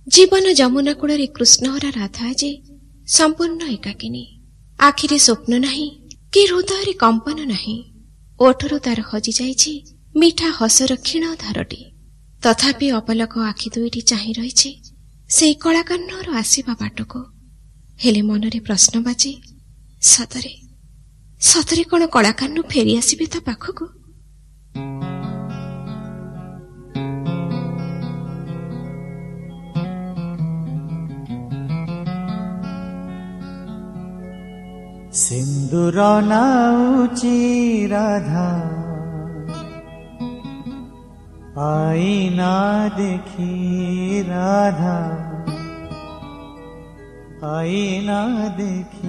जीवन जमुना कूଳରେ कृष्णहरा राधा जे संपूर्ण एकाकिनी। आखिरे स्वप्न नहीं कि हृदय कंपन नहीं। ओठरू तार हजि जाइछि मिठा हसर क्षीण धारटी। तथापि अपलक आखि दुईटी चाहि रहिछि सेई कलाकान्नर आसिबा बाटको। हेले मनरे प्रश्न बाजे, सतरे सतरे कौन कलाकान्नु फेरी आसिबे ता पाखको? सिंदूर नाउची राधा आईना देखी राधा आईना देखी।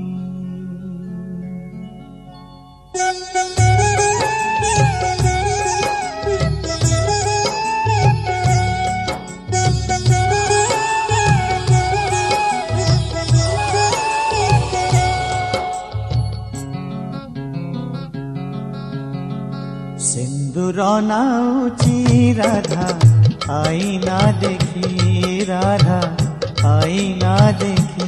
सिंदूर नाउची राधा आईना देखी राधा आईना देखी।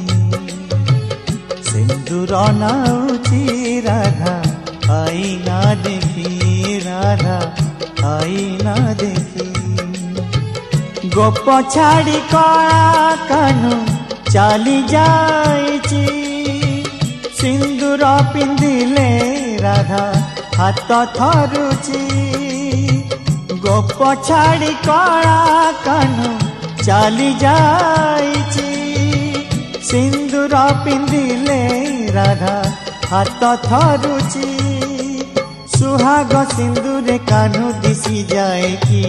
सिंदूर नाउची राधा आईना देखी राधा आईना देखी। गोप छाड़ी कला कानू चली जाइची। सिंदूर पिंधिले राधा हाथ थरुची। गोप छाड़ी कला कानू चली जाइची। सिंदूर पिंधिले राधा हाथ थरुची। सुहाग सिंदूरे कानू दिसी जाए कि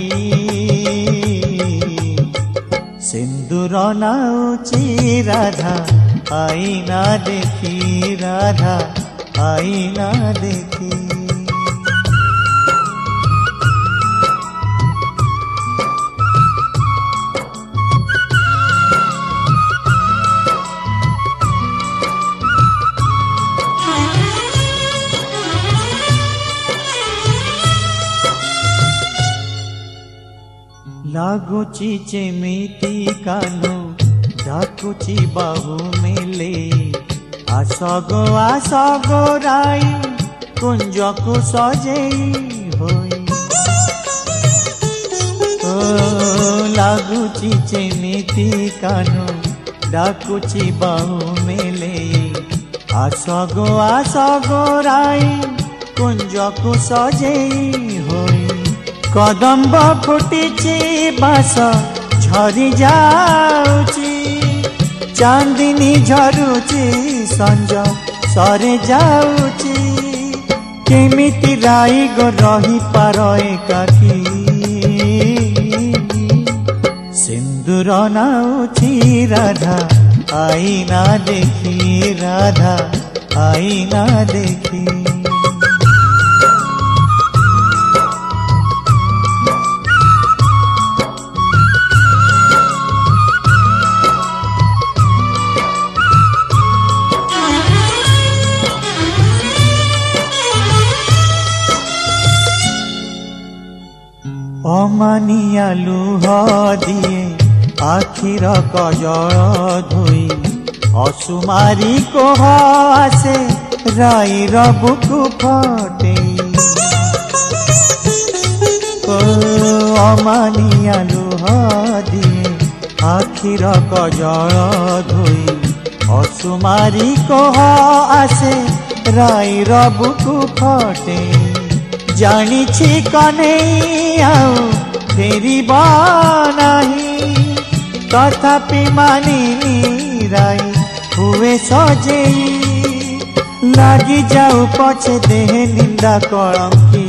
सिंदूर नाउची राधा आईना देखी राधा आईना देखी। लागुची जेमिति कानू डाकुची बाहु मेले। आस गो राई कुंज को सजेई होई। लागुची जेमिति कानू डाकुची बाहु मेले। आस गो राई कुंज को सजेई होई। कदम्ब फुटिची बास झरी जाउची। चांदिनी झरुची संज सरे जाउची। केमिति राई गो रही पार एकाकी। सिंदूर नाउची राधा आईना देखी राधा आईना देखी। अमानिया लुह दिए आखिर कजल धोई। असुमारी कोह आसे राईर बुकु फटे। अमानिया लुह दिए आखिर कजल धोई। असुमारी कोह आसे राईर बुकु फटे। जानी छी कन्हैई आउ फेरिबा नहीं। तथापि मानिनी राई हुए सजेई। लागी जाऊ पछे देह निंदा कलंकी।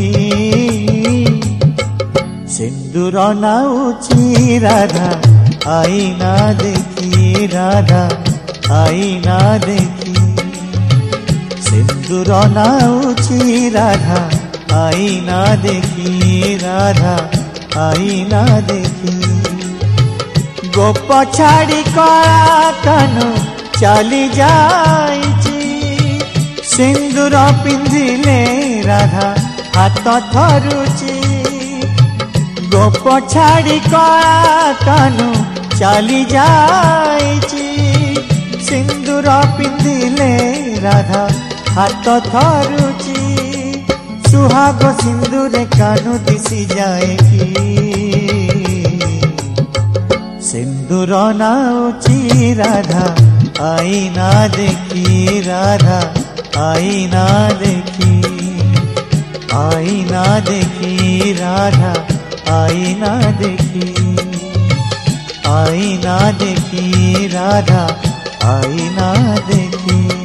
सिंदूर नाउची राधा आईना देखी राधा आईना देखी। सिंदूर नाउची राधा आईना देखी राधा आईना देखी। गोप छाड़ी कला कानू चली जाइची। सिंदूर पिंधिले राधा हाथ थरुची। गोप छाड़ी कला कानू चाली जाइची सिंदूर पिंधिले राधा हाथ थरुची सुहाग सिंदूरे कानू दिसी जाए कि सिंदूर नाउची राधा आईना देखी राधा आईना देखी आईना देखी राधा आईना देखी आईना देखी राधा आईना देखी।